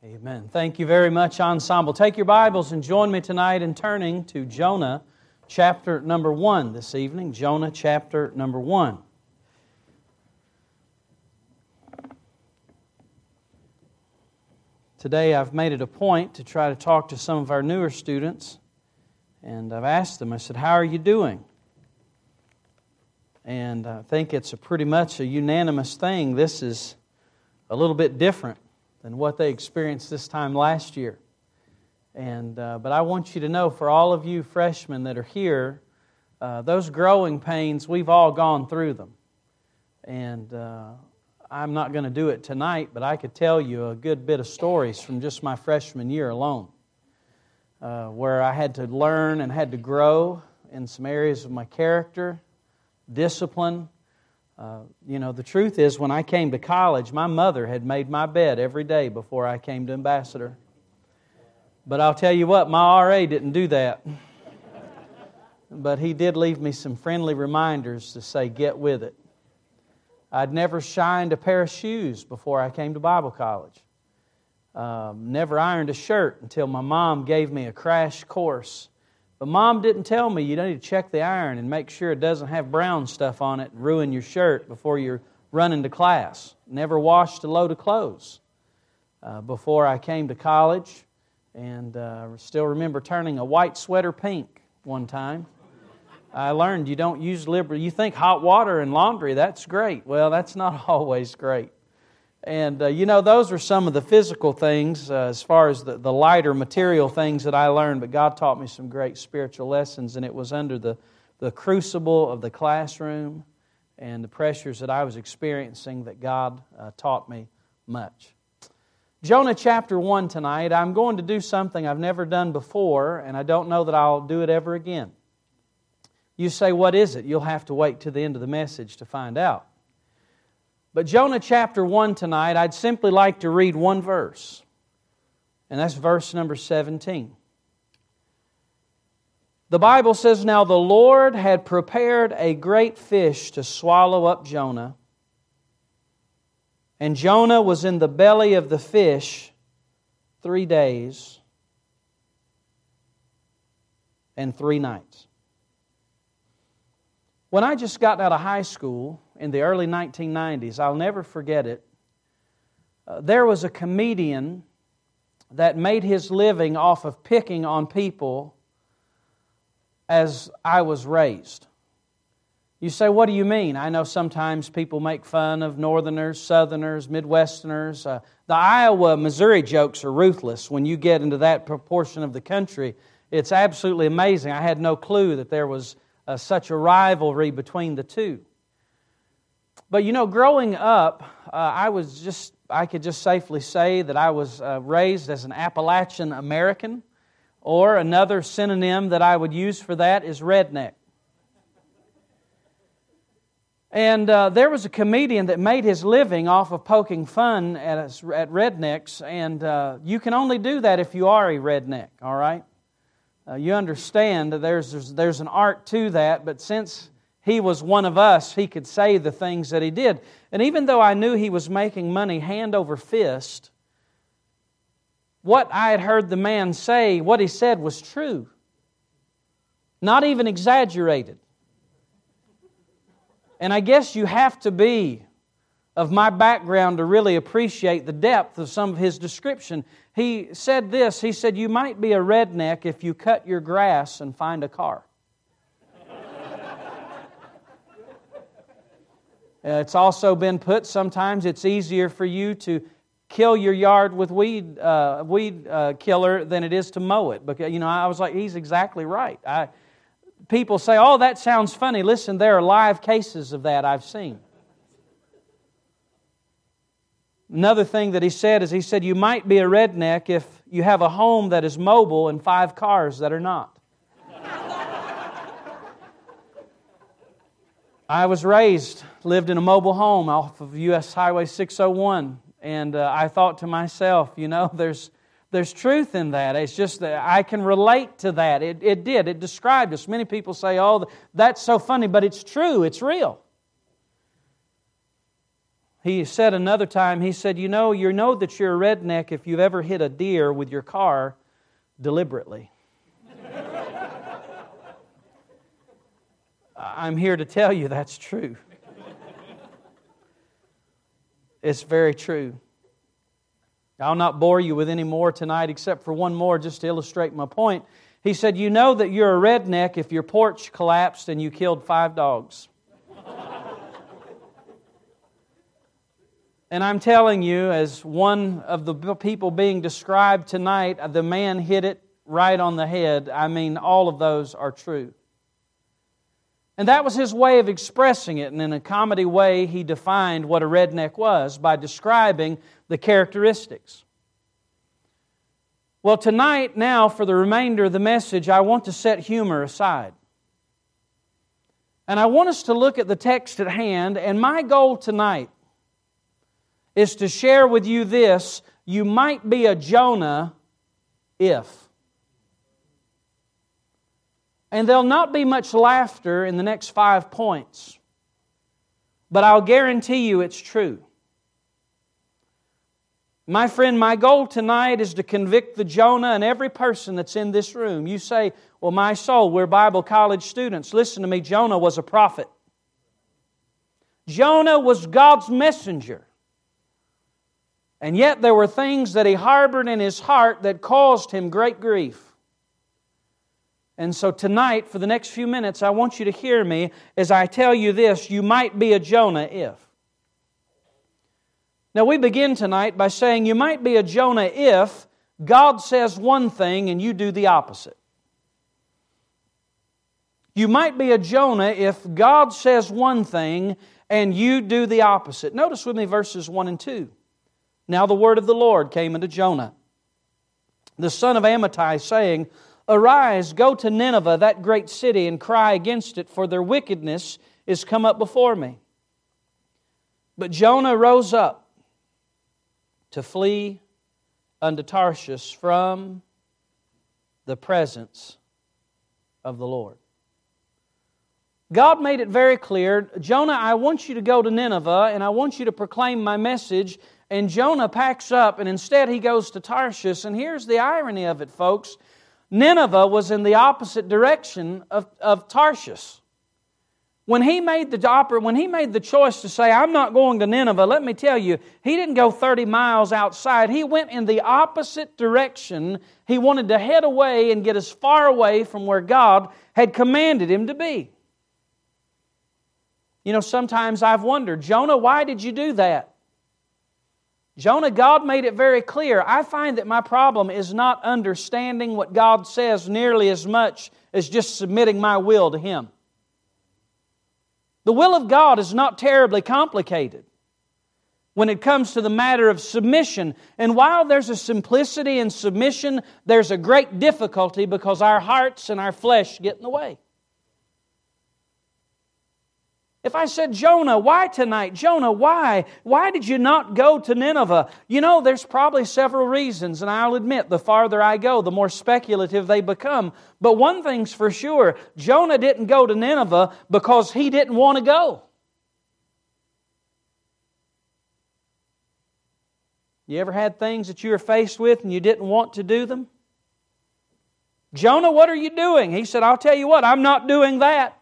Amen. Thank you very much, Ensemble. Take your Bibles and join me tonight in turning to Jonah chapter number 1 this evening. Jonah chapter number 1. Today I've made it a point to try to talk to some of our newer students, and I've asked them, I said, how are you doing? And I think it's pretty much a unanimous thing. This is a little bit different than what they experienced this time last year. But I want you to know, for all of you freshmen that are here, those growing pains, we've all gone through them. And I'm not going to do it tonight, but I could tell you a good bit of stories from just my freshman year alone, where I had to learn and had to grow in some areas of my character, discipline. The truth is, when I came to college, my mother had made my bed every day before I came to Ambassador. But I'll tell you what, my RA didn't do that. But he did leave me some friendly reminders to say, get with it. I'd never shined a pair of shoes before I came to Bible college. Never ironed a shirt until my mom gave me a crash course. But Mom didn't tell me you need to check the iron and make sure it doesn't have brown stuff on it and ruin your shirt before you're running to class. Never washed a load of clothes before I came to college. And I still remember turning a white sweater pink one time. I learned you don't use liberal. You think hot water and laundry, that's great. Well, that's not always great. And, those are some of the physical things as far as the lighter material things that I learned. But God taught me some great spiritual lessons, and it was under the crucible of the classroom and the pressures that I was experiencing that God taught me much. Jonah chapter 1 tonight, I'm going to do something I've never done before, and I don't know that I'll do it ever again. You say, what is it? You'll have to wait to the end of the message to find out. But Jonah chapter 1 tonight, I'd simply like to read one verse. And that's verse number 17. The Bible says, Now the Lord had prepared a great fish to swallow up Jonah. And Jonah was in the belly of the fish 3 days and 3 nights. When I just got out of high school in the early 1990s, I'll never forget it, there was a comedian that made his living off of picking on people as I was raised. You say, what do you mean? I know sometimes people make fun of Northerners, Southerners, Midwesterners. The Iowa, Missouri jokes are ruthless. When you get into that proportion of the country, it's absolutely amazing. I had no clue that there was such a rivalry between the two. But growing up, I could just safely say that I was raised as an Appalachian American, or another synonym that I would use for that is redneck. And there was a comedian that made his living off of poking fun at rednecks, and you can only do that if you are a redneck, all right? You understand that there's an art to that, but since he was one of us, he could say the things that he did. And even though I knew he was making money hand over fist, what I had heard the man say, what he said was true. Not even exaggerated. And I guess you have to be of my background to really appreciate the depth of some of his description. He said this, he said, you might be a redneck if you cut your grass and find a car. It's also been put, sometimes it's easier for you to kill your yard with weed killer than it is to mow it. Because, I was like, he's exactly right. People say, oh, that sounds funny. Listen, there are live cases of that I've seen. Another thing that he said is, he said, you might be a redneck if you have a home that is mobile and 5 cars that are not. I was lived in a mobile home off of U.S. Highway 601, and I thought to myself, there's truth in that. It's just that I can relate to that. It described us. Many people say, oh, that's so funny, but it's true, it's real. He said another time, he said, you know that you're a redneck if you've ever hit a deer with your car deliberately. I'm here to tell you that's true. It's very true. I'll not bore you with any more tonight except for one more just to illustrate my point. He said, you know that you're a redneck if your porch collapsed and you killed 5 dogs. And I'm telling you, as one of the people being described tonight, the man hit it right on the head. I mean, all of those are true. And that was his way of expressing it. And in a comedy way, he defined what a redneck was by describing the characteristics. Well, tonight, now, for the remainder of the message, I want to set humor aside. And I want us to look at the text at hand, and my goal tonight is to share with you this: you might be a Jonah if. And there'll not be much laughter in the next 5 points, but I'll guarantee you it's true. My friend, my goal tonight is to convict the Jonah and every person that's in this room. You say, well, my soul, we're Bible college students. Listen to me, Jonah was a prophet. Jonah was God's messenger. And yet there were things that he harbored in his heart that caused him great grief. And so tonight, for the next few minutes, I want you to hear me as I tell you this: you might be a Jonah if. Now we begin tonight by saying you might be a Jonah if God says one thing and you do the opposite. You might be a Jonah if God says one thing and you do the opposite. Notice with me verses 1 and 2. Now the word of the Lord came unto Jonah, the son of Amittai, saying, Arise, go to Nineveh, that great city, and cry against it, for their wickedness is come up before me. But Jonah rose up to flee unto Tarshish from the presence of the Lord. God made it very clear, Jonah, I want you to go to Nineveh, and I want you to proclaim my message. And Jonah packs up, and instead he goes to Tarshish. And here's the irony of it, folks. Nineveh was in the opposite direction of Tarshish. When he made the choice to say, I'm not going to Nineveh, let me tell you, he didn't go 30 miles outside. He went in the opposite direction. He wanted to head away and get as far away from where God had commanded him to be. You know, sometimes I've wondered, Jonah, why did you do that? Jonah, God made it very clear. I find that my problem is not understanding what God says nearly as much as just submitting my will to Him. The will of God is not terribly complicated when it comes to the matter of submission. And while there's a simplicity in submission, there's a great difficulty because our hearts and our flesh get in the way. If I said, Jonah, why tonight? Jonah, why? Why did you not go to Nineveh? You know, there's probably several reasons, and I'll admit, the farther I go, the more speculative they become. But one thing's for sure, Jonah didn't go to Nineveh because he didn't want to go. You ever had things that you were faced with and you didn't want to do them? Jonah, what are you doing? He said, I'll tell you what, I'm not doing that.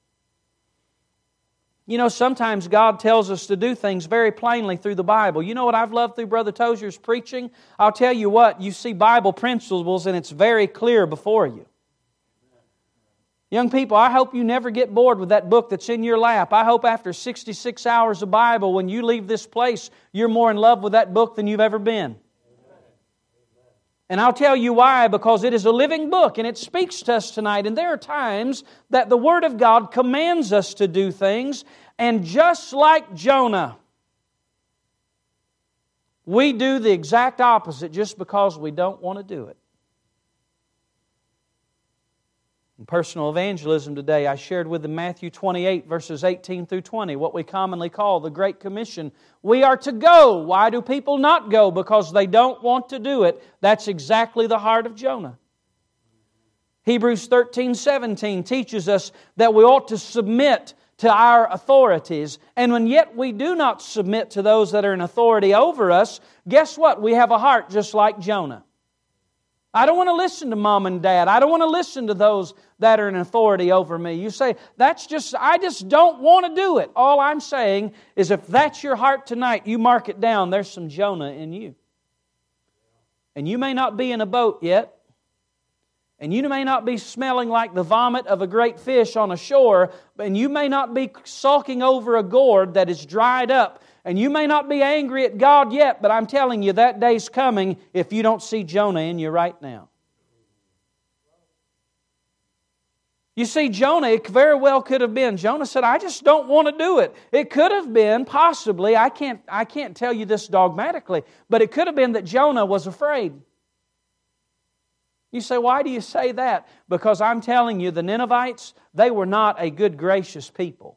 You know, sometimes God tells us to do things very plainly through the Bible. You know what I've loved through Brother Tozier's preaching? I'll tell you what, you see Bible principles and it's very clear before you. Young people, I hope you never get bored with that book that's in your lap. I hope after 66 hours of Bible, when you leave this place, you're more in love with that book than you've ever been. And I'll tell you why, because it is a living book and it speaks to us tonight. And there are times that the Word of God commands us to do things, and just like Jonah, we do the exact opposite just because we don't want to do it. In personal evangelism today, I shared with them Matthew 28, verses 18 through 20, what we commonly call the Great Commission. We are to go. Why do people not go? Because they don't want to do it. That's exactly the heart of Jonah. Hebrews 13:17 teaches us that we ought to submit to our authorities. And when yet we do not submit to those that are in authority over us, guess what? We have a heart just like Jonah. I don't want to listen to mom and dad. I don't want to listen to those that are in authority over me. You say, I just don't want to do it. All I'm saying is if that's your heart tonight, you mark it down. There's some Jonah in you. And you may not be in a boat yet. And you may not be smelling like the vomit of a great fish on a shore. And you may not be sulking over a gourd that is dried up. And you may not be angry at God yet, but I'm telling you, that day's coming if you don't see Jonah in you right now. You see, Jonah, it very well could have been. Jonah said, I just don't want to do it. It could have been, possibly, I can't tell you this dogmatically, but it could have been that Jonah was afraid. You say, why do you say that? Because I'm telling you, the Ninevites, they were not a good, gracious people.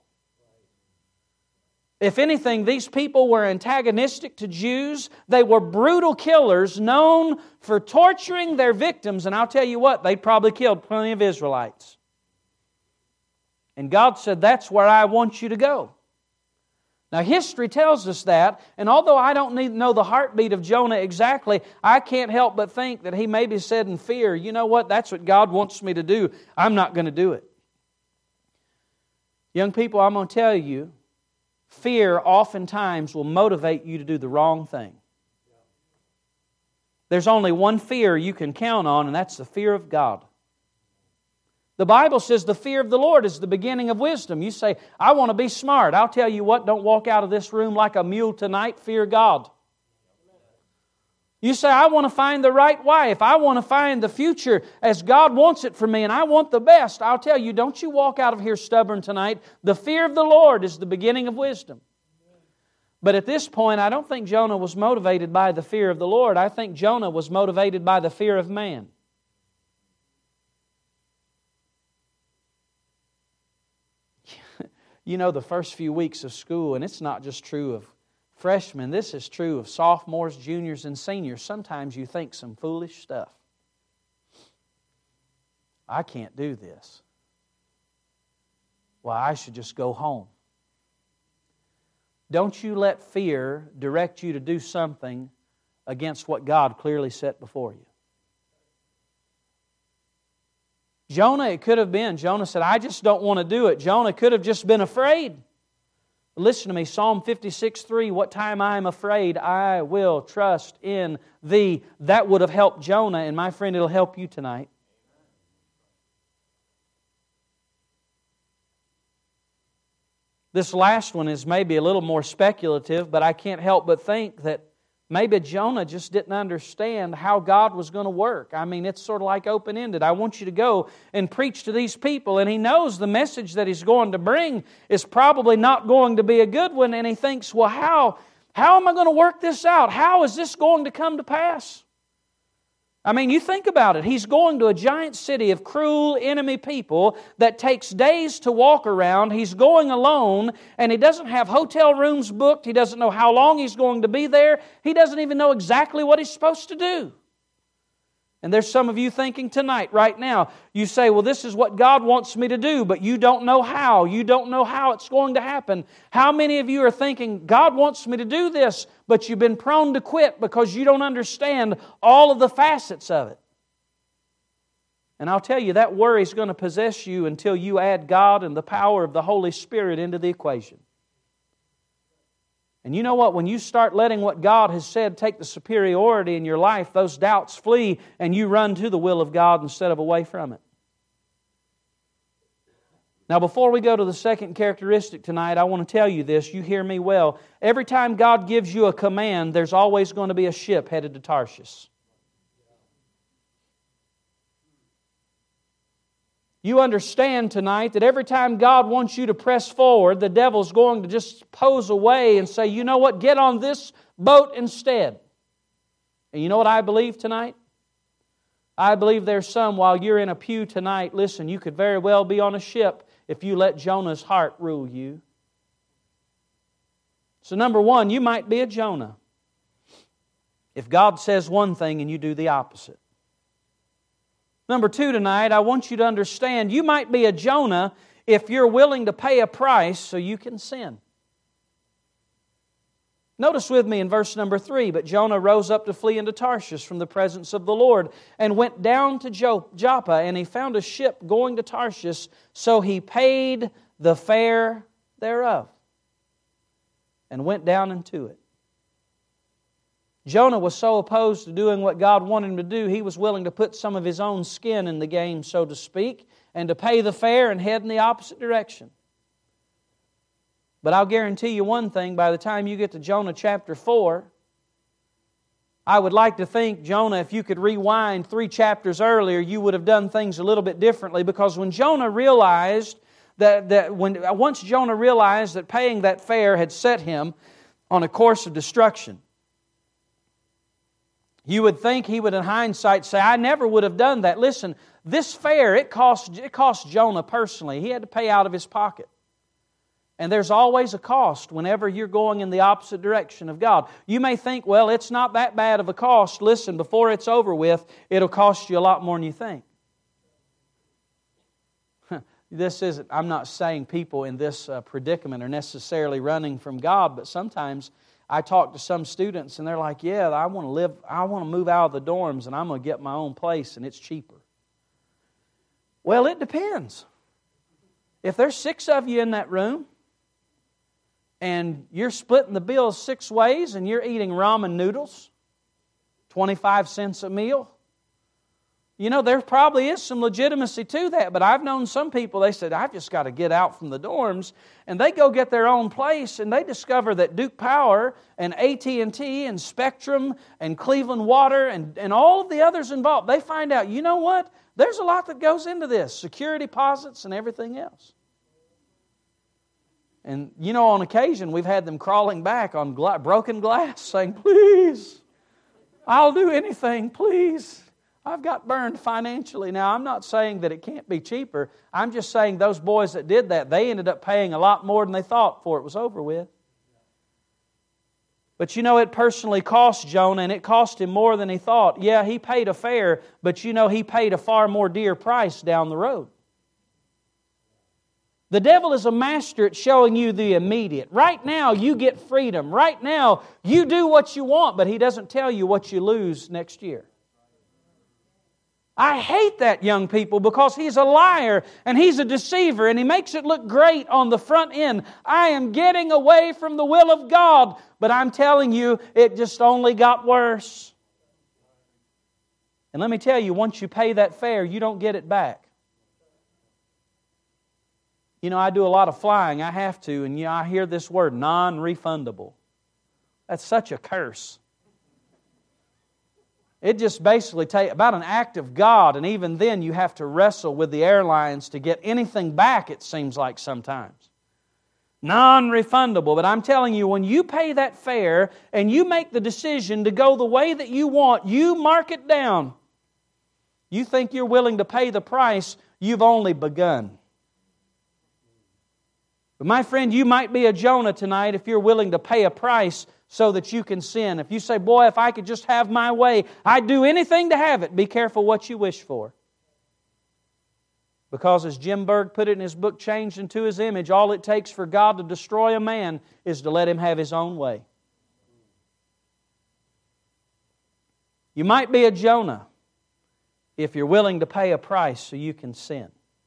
If anything, these people were antagonistic to Jews. They were brutal killers known for torturing their victims. And I'll tell you what, they probably killed plenty of Israelites. And God said, that's where I want you to go. Now, history tells us that. And although I don't know the heartbeat of Jonah exactly, I can't help but think that he maybe said in fear, you know what, that's what God wants me to do. I'm not going to do it. Young people, I'm going to tell you, fear oftentimes will motivate you to do the wrong thing. There's only one fear you can count on, and that's the fear of God. The Bible says the fear of the Lord is the beginning of wisdom. You say, I want to be smart. I'll tell you what, don't walk out of this room like a mule tonight. Fear God. You say, I want to find the right wife. I want to find the future as God wants it for me, and I want the best. I'll tell you, don't you walk out of here stubborn tonight. The fear of the Lord is the beginning of wisdom. But at this point, I don't think Jonah was motivated by the fear of the Lord. I think Jonah was motivated by the fear of man. You know, the first few weeks of school, and it's not just true of freshmen, this is true of sophomores, juniors, and seniors. Sometimes you think some foolish stuff. I can't do this. Well, I should just go home. Don't you let fear direct you to do something against what God clearly set before you. Jonah, it could have been. Jonah said, I just don't want to do it. Jonah could have just been afraid. Listen to me, Psalm 56:3, what time I am afraid, I will trust in Thee. That would have helped Jonah, and my friend, it'll help you tonight. This last one is maybe a little more speculative, but I can't help but think that maybe Jonah just didn't understand how God was going to work. I mean, it's sort of like open-ended. I want you to go and preach to these people. And he knows the message that he's going to bring is probably not going to be a good one. And he thinks, well, how am I going to work this out? How is this going to come to pass? I mean, you think about it. He's going to a giant city of cruel enemy people that takes days to walk around. He's going alone, and he doesn't have hotel rooms booked. He doesn't know how long he's going to be there. He doesn't even know exactly what he's supposed to do. And there's some of you thinking tonight, right now, you say, well, this is what God wants me to do, but you don't know how. You don't know how it's going to happen. How many of you are thinking, God wants me to do this, but you've been prone to quit because you don't understand all of the facets of it? And I'll tell you, that worry is going to possess you until you add God and the power of the Holy Spirit into the equation. And you know what? When you start letting what God has said take the superiority in your life, those doubts flee and you run to the will of God instead of away from it. Now, before we go to the second characteristic tonight, I want to tell you this. You hear me well. Every time God gives you a command, there's always going to be a ship headed to Tarshish. You understand tonight that every time God wants you to press forward, the devil's going to just pose away and say, you know what, get on this boat instead. And you know what I believe tonight? I believe there's some, while you're in a pew tonight, listen, you could very well be on a ship if you let Jonah's heart rule you. So number one, you might be a Jonah if God says one thing and you do the opposite. Number two tonight, I want you to understand you might be a Jonah if you're willing to pay a price so you can sin. Notice with me in verse number 3, but Jonah rose up to flee into Tarshish from the presence of the Lord, and went down to Joppa, and he found a ship going to Tarshish, so he paid the fare thereof, and went down into it. Jonah was so opposed to doing what God wanted him to do, he was willing to put some of his own skin in the game, so to speak, and to pay the fare and head in the opposite direction. But I'll guarantee you one thing, by the time you get to Jonah chapter 4, I would like to think, Jonah, if you could rewind 3 chapters earlier, you would have done things a little bit differently, because when Jonah realized once Jonah realized that paying that fare had set him on a course of destruction, you would think he would in hindsight say, I never would have done that. Listen, this fare, it cost Jonah personally. He had to pay out of his pocket. And there's always a cost whenever you're going in the opposite direction of God. You may think, well, it's not that bad of a cost. Listen, before it's over with, it'll cost you a lot more than you think. I'm not saying people in this predicament are necessarily running from God, but sometimes I talk to some students and they're like, yeah, I want to move out of the dorms and I'm going to get my own place and it's cheaper. Well, it depends. If there's 6 of you in that room, and you're splitting the bill 6 ways, and you're eating ramen noodles, 25 cents a meal, you know, there probably is some legitimacy to that. But I've known some people, they said, I've just got to get out from the dorms, and they go get their own place, and they discover that Duke Power and AT&T and Spectrum and Cleveland Water and all of the others involved, they find out, you know what? There's a lot that goes into this, security deposits and everything else. And, you know, on occasion, we've had them crawling back on broken glass saying, please, I'll do anything, please. I've got burned financially. Now, I'm not saying that it can't be cheaper. I'm just saying those boys that did that, they ended up paying a lot more than they thought before it was over with. But you know, it personally cost Jonah, and it cost him more than he thought. Yeah, he paid a fare, but you know, he paid a far more dear price down the road. The devil is a master at showing you the immediate. Right now, you get freedom. Right now, you do what you want, but he doesn't tell you what you lose next year. I hate that, young people, because he's a liar and he's a deceiver and he makes it look great on the front end. I am getting away from the will of God, but I'm telling you, it just only got worse. And let me tell you, once you pay that fare, you don't get it back. You know, I do a lot of flying. I have to. And, you know, I hear this word, non-refundable. That's such a curse. It just basically takes about an act of God. And even then, you have to wrestle with the airlines to get anything back, it seems like sometimes. Non-refundable. But I'm telling you, when you pay that fare and you make the decision to go the way that you want, you mark it down. You think you're willing to pay the price, you've only begun. But my friend, you might be a Jonah tonight if you're willing to pay a price so that you can sin. If you say, boy, if I could just have my way, I'd do anything to have it. Be careful what you wish for. Because as Jim Berg put it in his book, Changed into His Image, all it takes for God to destroy a man is to let him have his own way. You might be a Jonah if you're willing to pay a price so you can sin.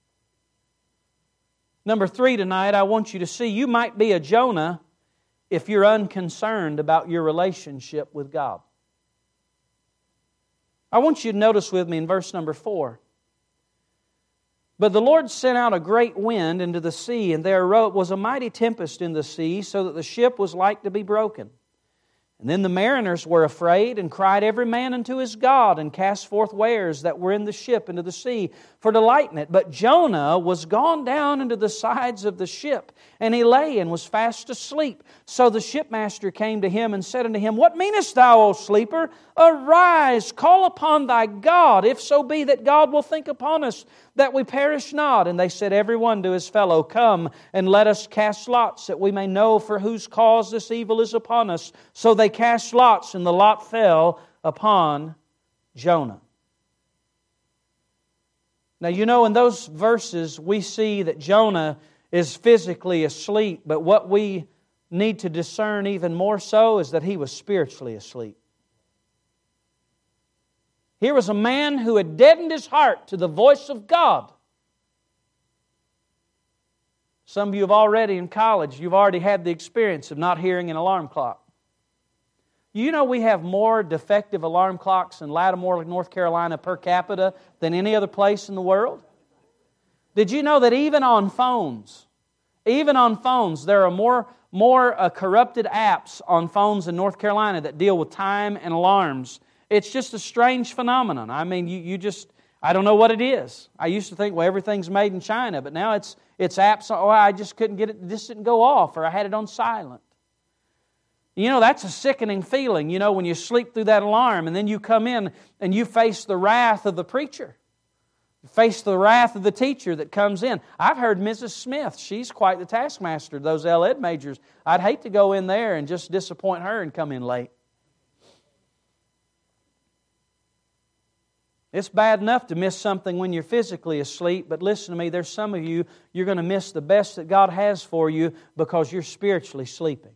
Number 3 tonight, I want you to see you might be a Jonah if you're unconcerned about your relationship with God. I want you to notice with me in verse number 4. But the Lord sent out a great wind into the sea, and there was a mighty tempest in the sea, so that the ship was like to be broken. And then the mariners were afraid, and cried every man unto his God, and cast forth wares that were in the ship into the sea, for to lighten it. But Jonah was gone down into the sides of the ship, and he lay and was fast asleep. So the shipmaster came to him and said unto him, What meanest thou, O sleeper? Arise, call upon thy God, if so be that God will think upon us, that we perish not. And they said every one to his fellow, Come, and let us cast lots, that we may know for whose cause this evil is upon us. So they cast lots, and the lot fell upon Jonah. Now, you know, in those verses, we see that Jonah is physically asleep, but what we need to discern even more so is that he was spiritually asleep. Here was a man who had deadened his heart to the voice of God. Some of you have already in college, you've already had the experience of not hearing an alarm clock. You know we have more defective alarm clocks in Lattimore, North Carolina per capita than any other place in the world? Did you know that even on phones, there are more corrupted apps on phones in North Carolina that deal with time and alarms? It's just a strange phenomenon. I mean, I don't know what it is. I used to think, well, everything's made in China, but now it's apps, I just couldn't get it, this didn't go off, or I had it on silent. You know, that's a sickening feeling, you know, when you sleep through that alarm and then you come in and you face the wrath of the preacher. You face the wrath of the teacher that comes in. I've heard Mrs. Smith, she's quite the taskmaster, those L.Ed majors. I'd hate to go in there and just disappoint her and come in late. It's bad enough to miss something when you're physically asleep, but listen to me, there's some of you, you're going to miss the best that God has for you because you're spiritually sleeping.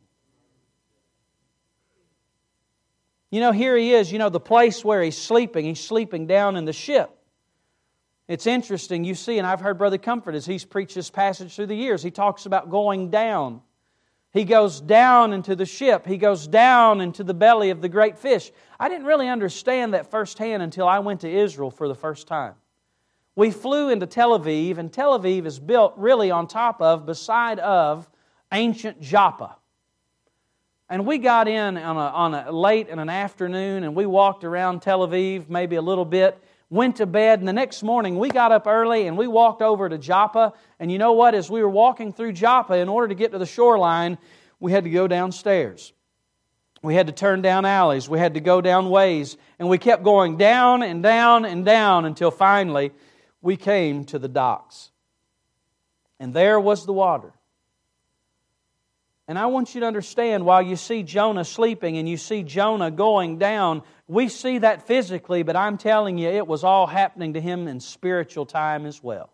You know, here he is, you know, the place where he's sleeping down in the ship. It's interesting, you see, and I've heard Brother Comfort as he's preached this passage through the years, he talks about going down. He goes down into the ship. He goes down into the belly of the great fish. I didn't really understand that firsthand until I went to Israel for the first time. We flew into Tel Aviv, and Tel Aviv is built really on top of, beside of, ancient Joppa. And we got in on a late in an afternoon, and we walked around Tel Aviv maybe a little bit, went to bed, and the next morning we got up early and we walked over to Joppa. And you know what? As we were walking through Joppa, in order to get to the shoreline, we had to go downstairs. We had to turn down alleys. We had to go down ways. And we kept going down and down and down until finally we came to the docks. And there was the water. And I want you to understand, while you see Jonah sleeping and you see Jonah going down, we see that physically, but I'm telling you, it was all happening to him in spiritual time as well.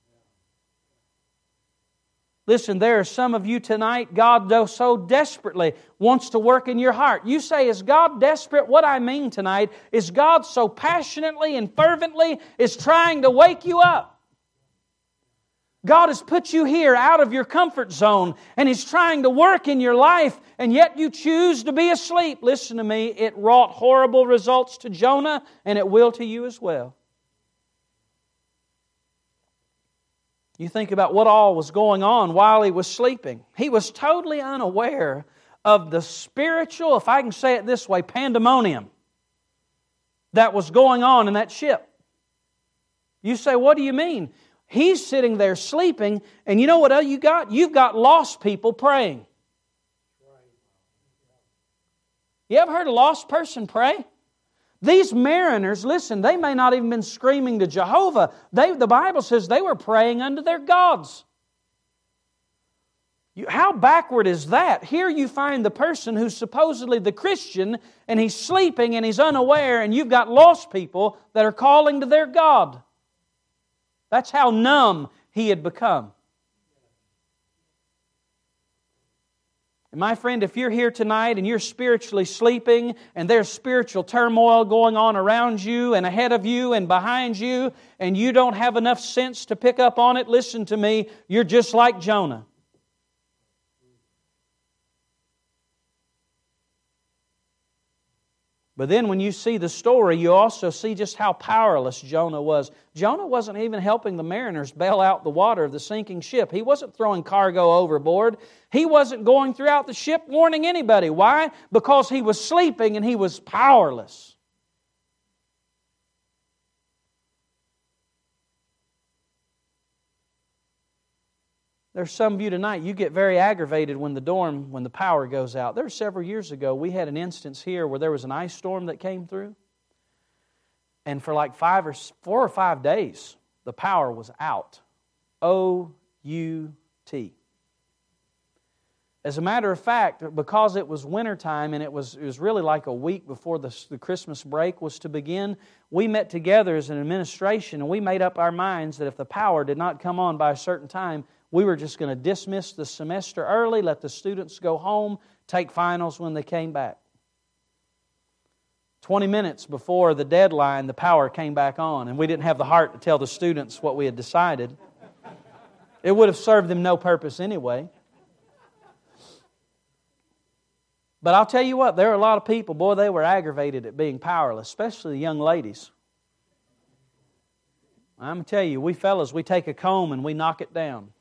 Listen, there are some of you tonight, God though so desperately wants to work in your heart. You say, is God desperate? What I mean tonight is God so passionately and fervently is trying to wake you up. God has put you here out of your comfort zone and He's trying to work in your life, and yet you choose to be asleep. Listen to me, it wrought horrible results to Jonah, and it will to you as well. You think about what all was going on while he was sleeping. He was totally unaware of the spiritual, if I can say it this way, pandemonium that was going on in that ship. You say, what do you mean? He's sitting there sleeping, and you know what else you got? You've got lost people praying. You ever heard a lost person pray? These mariners, listen, they may not even been screaming to Jehovah. The Bible says they were praying unto their gods. How backward is that? Here you find the person who's supposedly the Christian, and he's sleeping and he's unaware, and you've got lost people that are calling to their God. That's how numb he had become. And my friend, if you're here tonight and you're spiritually sleeping and there's spiritual turmoil going on around you and ahead of you and behind you, and you don't have enough sense to pick up on it, listen to me, you're just like Jonah. But then when you see the story, you also see just how powerless Jonah was. Jonah wasn't even helping the mariners bail out the water of the sinking ship. He wasn't throwing cargo overboard. He wasn't going throughout the ship warning anybody. Why? Because he was sleeping and he was powerless. There's some of you tonight, you get very aggravated when the power goes out. There were several years ago, we had an instance here where there was an ice storm that came through. And for like 4 or 5 days, the power was out. O-U-T. As a matter of fact, because it was wintertime and it was really like a week before the Christmas break was to begin, we met together as an administration and we made up our minds that if the power did not come on by a certain time, we were just going to dismiss the semester early, let the students go home, take finals when they came back. 20 minutes before the deadline, the power came back on, and we didn't have the heart to tell the students what we had decided. It would have served them no purpose anyway. But I'll tell you what, there are a lot of people, boy, they were aggravated at being powerless, especially the young ladies. I'm going to tell you, we fellas, we take a comb and we knock it down.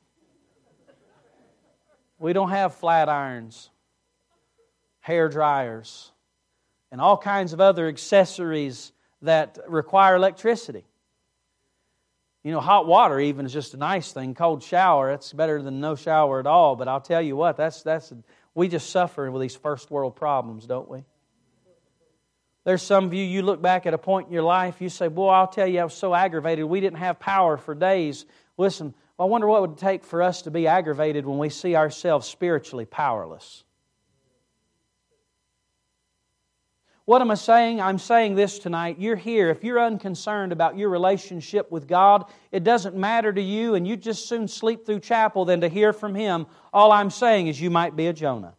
We don't have flat irons, hair dryers, and all kinds of other accessories that require electricity. You know, hot water even is just a nice thing. Cold shower, that's better than no shower at all. But I'll tell you what, we just suffer with these first world problems, don't we? There's some of you, you look back at a point in your life, you say, boy, I'll tell you, I was so aggravated. We didn't have power for days. Listen, I wonder what it would take for us to be aggravated when we see ourselves spiritually powerless. What am I saying? I'm saying this tonight. You're here. If you're unconcerned about your relationship with God, it doesn't matter to you, and you'd just soon sleep through chapel than to hear from Him. All I'm saying is you might be a Jonah.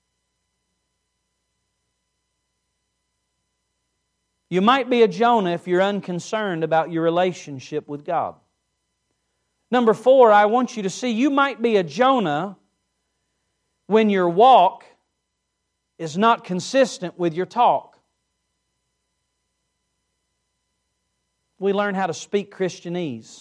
You might be a Jonah if you're unconcerned about your relationship with God. Number 4, I want you to see you might be a Jonah when your walk is not consistent with your talk. We learn how to speak Christianese.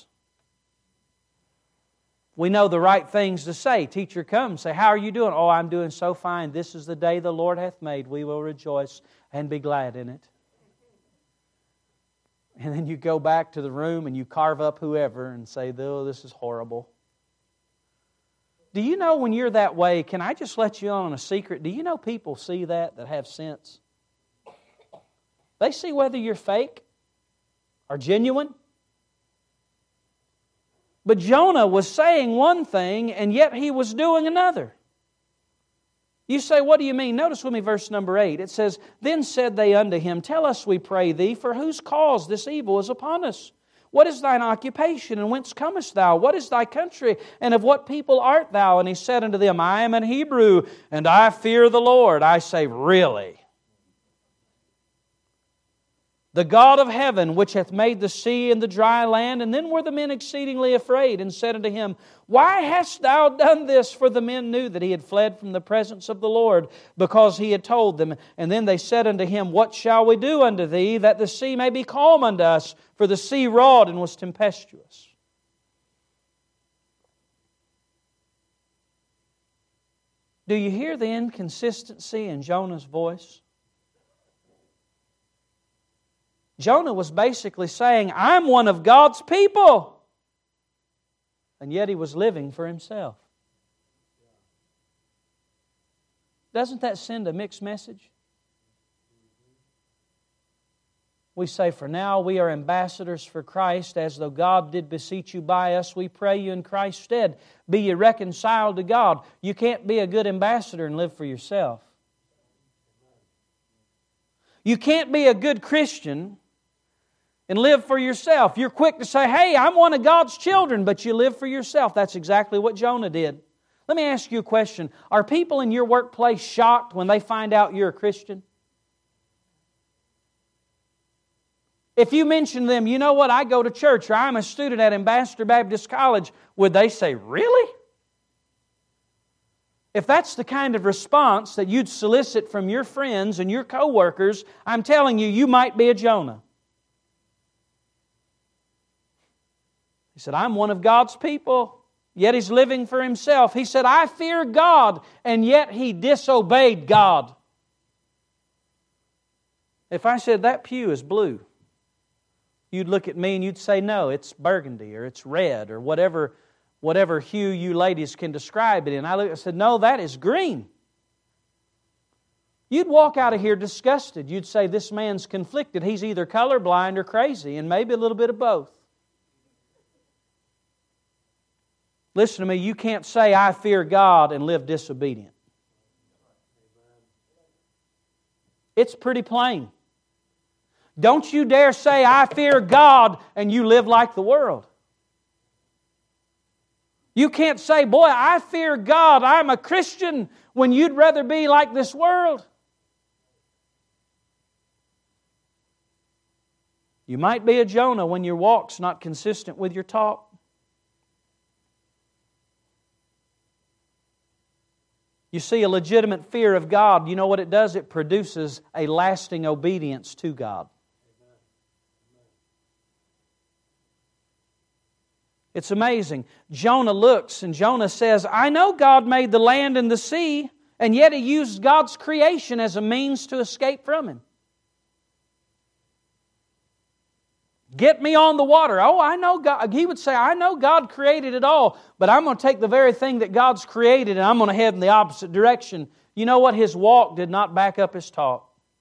We know the right things to say. Teacher comes, say, how are you doing? Oh, I'm doing so fine. This is the day the Lord hath made. We will rejoice and be glad in it. And then you go back to the room and you carve up whoever and say, oh, this is horrible. Do you know when you're that way, can I just let you on a secret? Do you know people see that have sense? They see whether you're fake or genuine. But Jonah was saying one thing and yet he was doing another. You say, what do you mean? Notice with me verse number 8. It says, then said they unto him, tell us, we pray thee, for whose cause this evil is upon us? What is thine occupation, and whence comest thou? What is thy country, and of what people art thou? And he said unto them, I am an Hebrew, and I fear the Lord. I say, really? The God of heaven, which hath made the sea and the dry land. And then were the men exceedingly afraid, and said unto him, why hast thou done this? For the men knew that he had fled from the presence of the Lord, because he had told them. And then they said unto him, what shall we do unto thee, that the sea may be calm unto us? For the sea roared and was tempestuous. Do you hear the inconsistency in Jonah's voice? Jonah was basically saying, I'm one of God's people. And yet he was living for himself. Doesn't that send a mixed message? We say, for now we are ambassadors for Christ, as though God did beseech you by us. We pray you in Christ's stead, be ye reconciled to God. You can't be a good ambassador and live for yourself. You can't be a good Christian and live for yourself. You're quick to say, hey, I'm one of God's children, but you live for yourself. That's exactly what Jonah did. Let me ask you a question. Are people in your workplace shocked when they find out you're a Christian? If you mention to them, you know what, I go to church, or I'm a student at Ambassador Baptist College, would they say, really? If that's the kind of response that you'd solicit from your friends and your co-workers, I'm telling you, you might be a Jonah. He said, I'm one of God's people, yet he's living for himself. He said, I fear God, and yet he disobeyed God. If I said that pew is blue, you'd look at me and you'd say, no, it's burgundy or it's red or whatever hue you ladies can describe it in. I said, no, that is green. You'd walk out of here disgusted. You'd say, this man's conflicted. He's either colorblind or crazy, and maybe a little bit of both. Listen to me, you can't say, I fear God and live disobedient. It's pretty plain. Don't you dare say, I fear God, and you live like the world. You can't say, boy, I fear God, I'm a Christian, when you'd rather be like this world. You might be a Jonah when your walk's not consistent with your talk. You see, a legitimate fear of God, you know what it does? It produces a lasting obedience to God. It's amazing. Jonah looks and Jonah says, I know God made the land and the sea, and yet he used God's creation as a means to escape from Him. Get me on the water. Oh, I know God. He would say, I know God created it all, but I'm going to take the very thing that God's created and I'm going to head in the opposite direction. You know what? His walk did not back up his talk.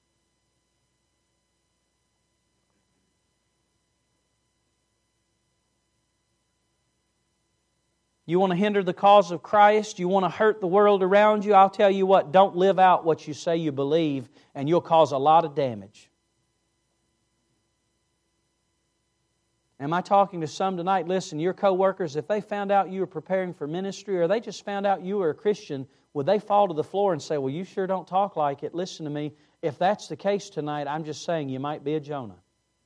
You want to hinder the cause of Christ? You want to hurt the world around you? I'll tell you what, don't live out what you say you believe, and you'll cause a lot of damage. Am I talking to some tonight? Listen, your co-workers, if they found out you were preparing for ministry, or they just found out you were a Christian, would they fall to the floor and say, well, you sure don't talk like it? Listen to me. If that's the case tonight, I'm just saying you might be a Jonah.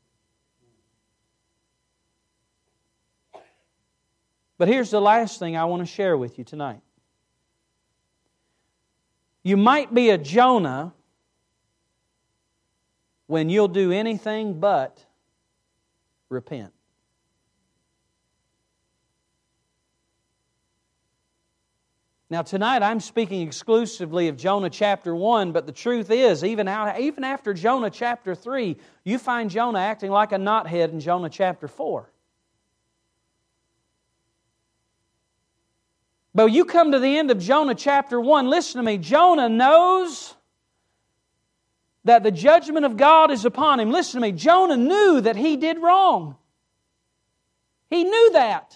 But here's the last thing I want to share with you tonight. You might be a Jonah when you'll do anything but repent. Now tonight I'm speaking exclusively of Jonah chapter 1, but the truth is, even after Jonah chapter 3, you find Jonah acting like a knothead in Jonah chapter 4. But you come to the end of Jonah chapter 1, listen to me, Jonah knows that the judgment of God is upon him. Listen to me, Jonah knew that he did wrong. He knew that.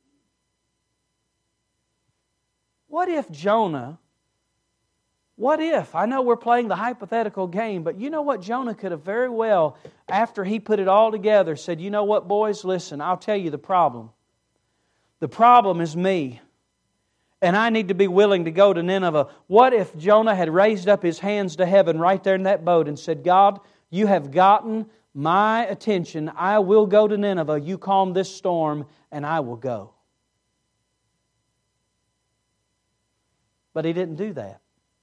What if Jonah, I know we're playing the hypothetical game, but you know what? Jonah could have very well, after he put it all together, said, you know what, boys, listen, I'll tell you the problem. The problem is me. And I need to be willing to go to Nineveh. What if Jonah had raised up his hands to heaven right there in that boat and said, God, you have gotten my attention. I will go to Nineveh. You calm this storm and I will go. But he didn't do that.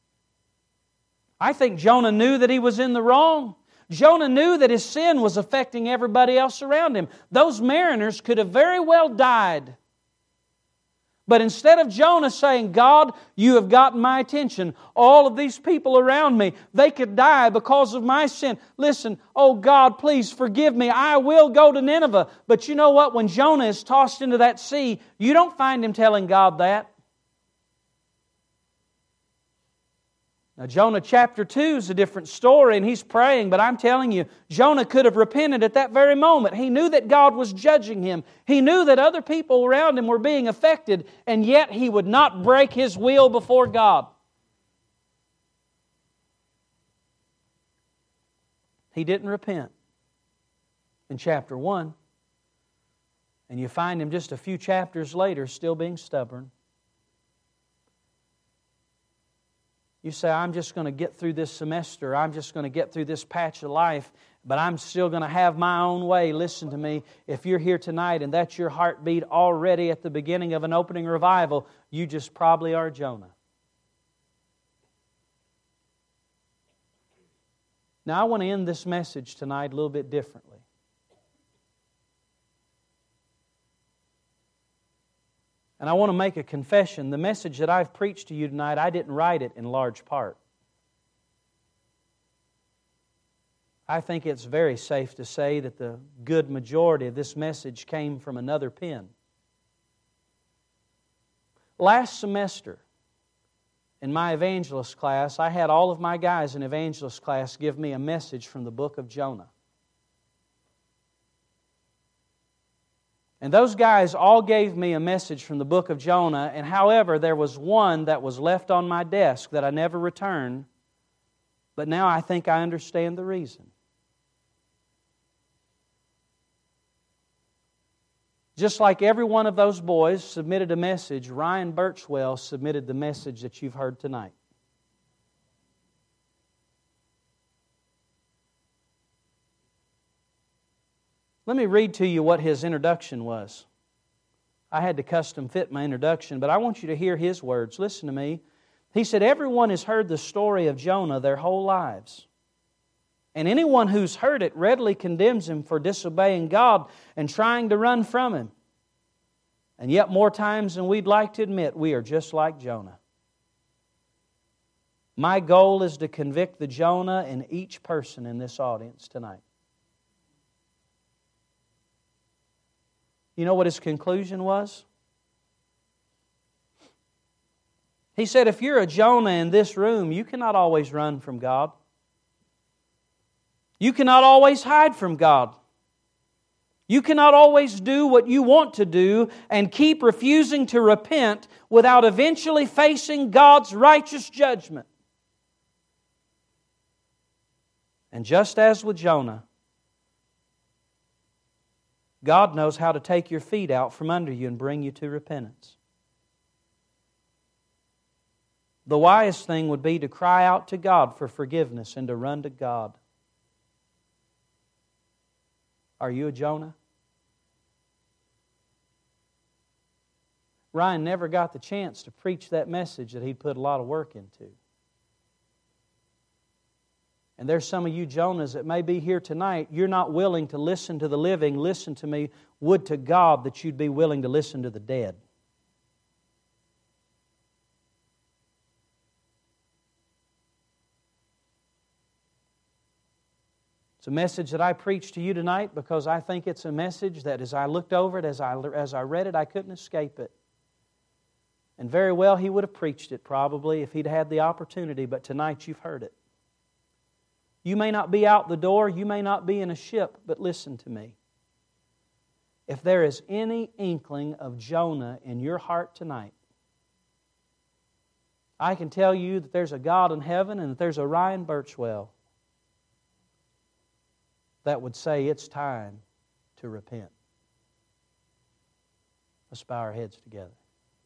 I think Jonah knew that he was in the wrong. Jonah knew that his sin was affecting everybody else around him. Those mariners could have very well died. But instead of Jonah saying, God, you have gotten my attention, all of these people around me, they could die because of my sin. Listen, oh God, please forgive me. I will go to Nineveh. But you know what? When Jonah is tossed into that sea, you don't find him telling God that. Now, Jonah chapter 2 is a different story, and he's praying, but I'm telling you, Jonah could have repented at that very moment. He knew that God was judging him. He knew that other people around him were being affected, and yet he would not break his will before God. He didn't repent in chapter 1, and you find him just a few chapters later still being stubborn. You say, I'm just going to get through this semester. I'm just going to get through this patch of life, but I'm still going to have my own way. Listen to me. If you're here tonight and that's your heartbeat already at the beginning of an opening revival, you just probably are Jonah. Now, I want to end this message tonight a little bit differently. And I want to make a confession. The message that I've preached to you tonight, I didn't write it in large part. I think it's very safe to say that the good majority of this message came from another pen. Last semester, in my evangelist class, I had all of my guys in evangelist class give me a message from the book of Jonah. And those guys all gave me a message from the book of Jonah, and however, there was one that was left on my desk that I never returned. but now I think I understand the reason. Just like every one of those boys submitted a message, Ryan Birchwell submitted the message that you've heard tonight. Let me read to you what his introduction was. I had to custom fit my introduction, but I want you to hear his words. Listen to me. He said, everyone has heard the story of Jonah their whole lives. And anyone who's heard it readily condemns him for disobeying God and trying to run from Him. And yet more times than we'd like to admit, we are just like Jonah. My goal is to convict the Jonah in each person in this audience tonight. You know what his conclusion was? He said, if you're a Jonah in this room, you cannot always run from God. You cannot always hide from God. You cannot always do what you want to do and keep refusing to repent without eventually facing God's righteous judgment. And just as with Jonah, God knows how to take your feet out from under you and bring you to repentance. The wisest thing would be to cry out to God for forgiveness and to run to God. Are you a Jonah? Ryan never got the chance to preach that message that he'd put a lot of work into. And there's some of you Jonahs that may be here tonight. You're not willing to listen to the living. Listen to me. Would to God that you'd be willing to listen to the dead. It's a message that I preach to you tonight because I think it's a message that as I looked over it, as I read it, I couldn't escape it. And very well he would have preached it probably if he'd had the opportunity, but tonight you've heard it. You may not be out the door, you may not be in a ship, but listen to me. If there is any inkling of Jonah in your heart tonight, I can tell you that there's a God in heaven and that there's a Ryan Birchwell that would say it's time to repent. Let's bow our heads together.